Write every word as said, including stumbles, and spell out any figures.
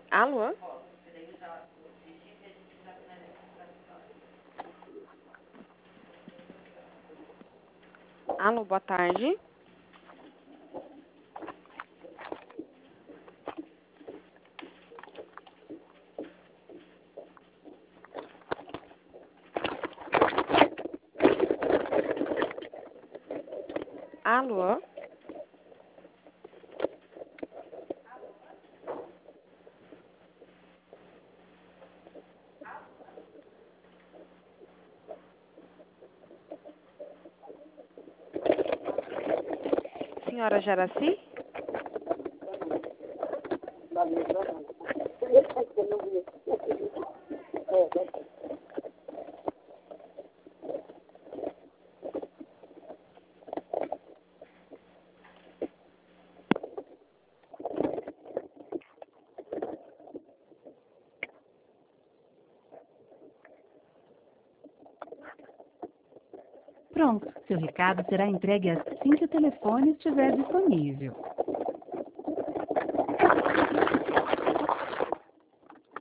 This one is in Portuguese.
Alô? Alô, boa tarde. Alô? Senhora Jaraci? Pronto, seu recado será entregue assim que o telefone estiver disponível.